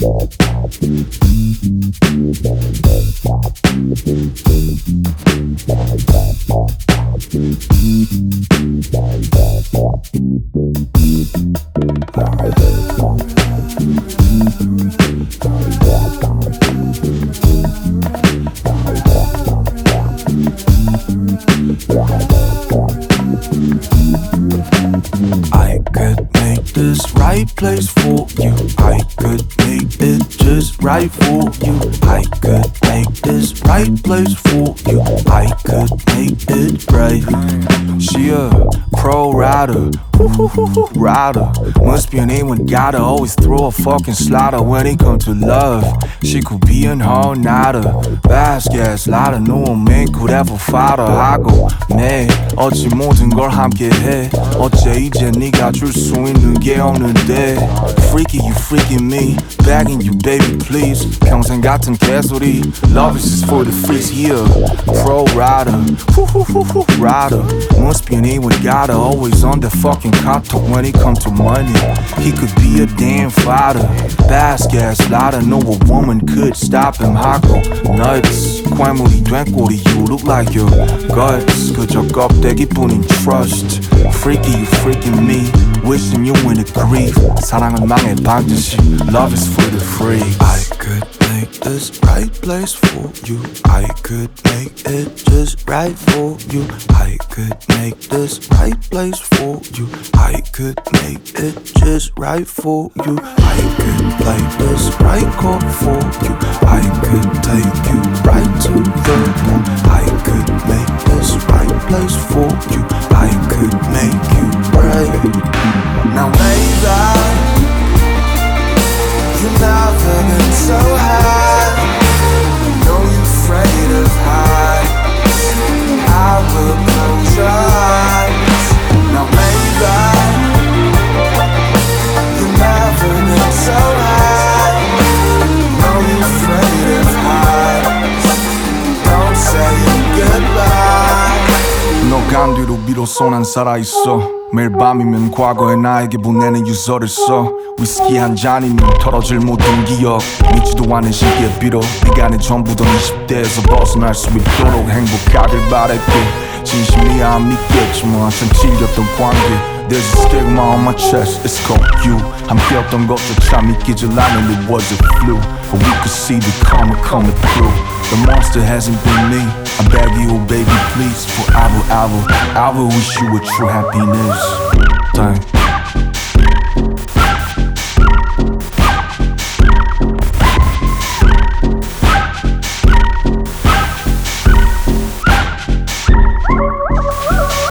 I could make this right place for you. I could make it just right for you. I could make this right place for you. I could make it right. She a pro rider, rider. Must be an A1 gotta always throw a fucking slider when it comes to love. She could be an all-nighter, basket slider. No one man could ever fight her. I go 네 어찌 모든 걸 함께 해. 어째 이제 네가 줄 수 있는 게 없는데. Freaky you freaking me, begging you baby please. 평생 같은 개소리. Love is for the freaks here. Pro rider, rider. Must be an A1 gotta always on the fucking counter when it comes to money. He could be a damn fighter, basket slider. No a woman could stop him. I go nuts. 괴물이 된 꼴이 you look like your guts. 그저 껍데기뿐인 trust. Freaky you freaking me, wishing you in the grief. 사랑은 망해 반드시. Love is for the free. I could make this right place for you. I could make it just right for you. I could make this right place for you. I could make it just right for you. I could play this right chord for you. I could take you right to the moon. I could make this right place for you. I could make you right. Now baby, you never been so high. Know you're afraid of heights. I will close your eyes. Now baby, you never been so high. Know you're afraid of heights. Don't say goodbye. 너간 뒤로 비로소 난 살아있어. 매일 밤이면 과거의 나에게 보내는 유서를 써. 위스키 한 잔이면 털어질 모든 기억. 믿지도 않은 시기에 비록 네가 내 전부던 20대에서 벗어날 수 있도록 행복하길 바랄게. 진심이야 안 믿겠지만 한참 질렸던 관계. There's a stigma on my chest, it's called you. 함께였던 것조차 믿기질 않은 it was a flu. But we could see the karma coming through. The monster hasn't been me. I beg you, baby, please. Forever, I will wish you a true happiness. Dang.